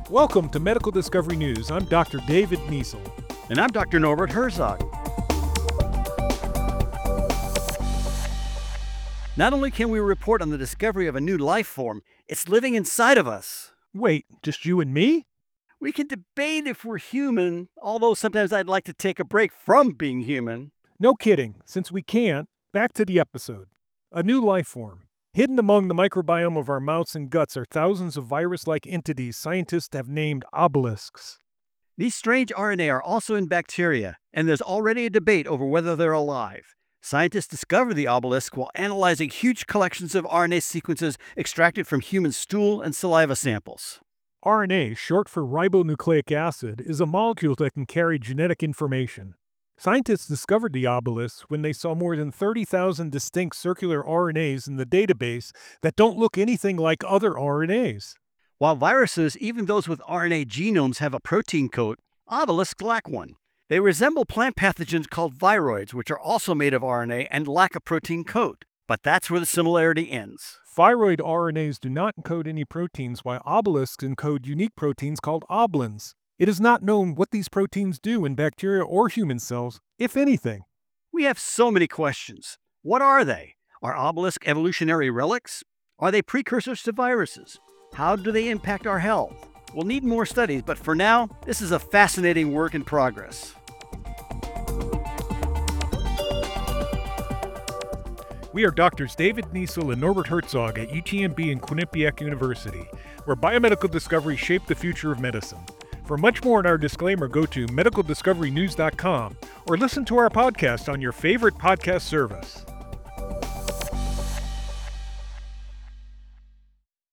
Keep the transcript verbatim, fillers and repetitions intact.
Welcome to Medical Discovery News. I'm Doctor David Niesel. And I'm Doctor Norbert Herzog. Not only can we report on the discovery of a new life form, it's living inside of us. Wait, just you and me? We can debate if we're human, although sometimes I'd like to take a break from being human. No kidding. Since we can't, back to the episode. A new life form. Hidden among the microbiome of our mouths and guts are thousands of virus-like entities scientists have named obelisks. These strange R N A are also in bacteria, and there's already a debate over whether they're alive. Scientists discovered the obelisk while analyzing huge collections of R N A sequences extracted from human stool and saliva samples. R N A, short for ribonucleic acid, is a molecule that can carry genetic information. Scientists discovered the obelisk when they saw more than thirty thousand distinct circular R N As in the database that don't look anything like other R N As. While viruses, even those with R N A genomes, have a protein coat, obelisks lack one. They resemble plant pathogens called viroids, which are also made of R N A and lack a protein coat. But that's where the similarity ends. Viroid R N As do not encode any proteins, while obelisks encode unique proteins called oblins. It is not known what these proteins do in bacteria or human cells, if anything. We have so many questions. What are they? Are obelisks evolutionary relics? Are they precursors to viruses? How do they impact our health? We'll need more studies, but for now, this is a fascinating work in progress. We are Doctors David Niesel and Norbert Herzog at U T M B and Quinnipiac University, where biomedical discovery shaped the future of medicine. For much more on our disclaimer, go to medical discovery news dot com or listen to our podcast on your favorite podcast service.